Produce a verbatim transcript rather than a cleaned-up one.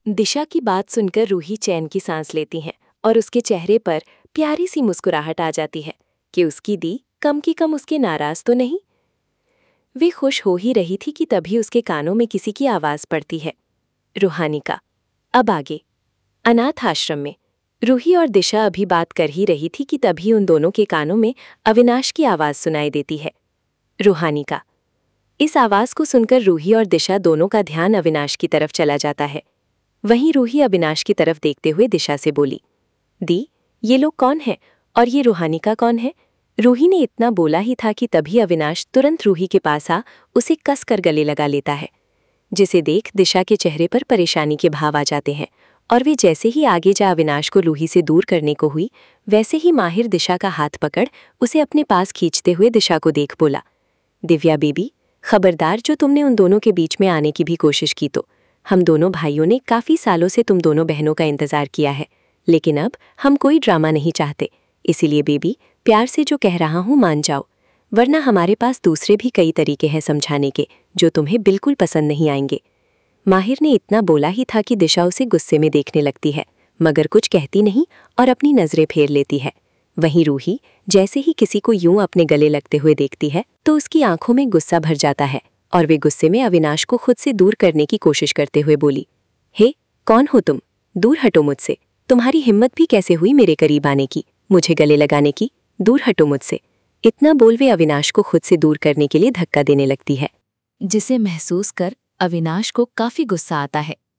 दिशा की बात सुनकर रूही चैन की सांस लेती हैं और उसके चेहरे पर प्यारी सी मुस्कुराहट आ जाती है कि उसकी दी कम की कम उसके नाराज तो नहीं। वे खुश हो ही रही थी कि तभी उसके कानों में किसी की आवाज पड़ती है। रूहानी का। अब आगे। अनाथ आश्रम में रूही और दिशा अभी बात कर ही रही थी कि तभी उन दोनों के कानों में अविनाश की आवाज सुनाई देती है। रूहानी का। इस आवाज को सुनकर रूही और दिशा दोनों का ध्यान अविनाश की तरफ चला जाता है। वहीं रूही अविनाश की तरफ देखते हुए दिशा से बोली, दी, ये लोग कौन हैं और ये रूहानी का कौन है? रूही ने इतना बोला ही था कि तभी अविनाश तुरंत रूही के पास आ उसे कस कर गले लगा लेता है, जिसे देख दिशा के चेहरे पर परेशानी के भाव आ जाते हैं और वे जैसे ही आगे जा अविनाश को रूही से दूर करने को हुई, वैसे ही माहिर दिशा का हाथ पकड़ उसे अपने पास खींचते हुए दिशा को देख बोला, दिव्या बेबी, खबरदार जो तुमने उन दोनों के बीच में आने की भी कोशिश की तो। हम दोनों भाइयों ने काफ़ी सालों से तुम दोनों बहनों का इंतज़ार किया है, लेकिन अब हम कोई ड्रामा नहीं चाहते, इसीलिए बेबी प्यार से जो कह रहा हूँ मान जाओ, वरना हमारे पास दूसरे भी कई तरीके हैं समझाने के जो तुम्हें बिल्कुल पसंद नहीं आएंगे। माहिर ने इतना बोला ही था कि दिशा उसे गुस्से में देखने लगती है, मगर कुछ कहती नहीं और अपनी नज़रें फेर लेती है। वहीं रूही जैसे ही किसी को यूं अपने गले लगते हुए देखती है तो उसकी आंखों में गुस्सा भर जाता है और वे गुस्से में अविनाश को खुद से दूर करने की कोशिश करते हुए बोली, हे, कौन हो तुम? दूर हटो मुझसे। तुम्हारी हिम्मत भी कैसे हुई मेरे करीब आने की, मुझे गले लगाने की? दूर हटो मुझसे। इतना बोल वे अविनाश को खुद से दूर करने के लिए धक्का देने लगती है, जिसे महसूस कर अविनाश को काफी गुस्सा आता है।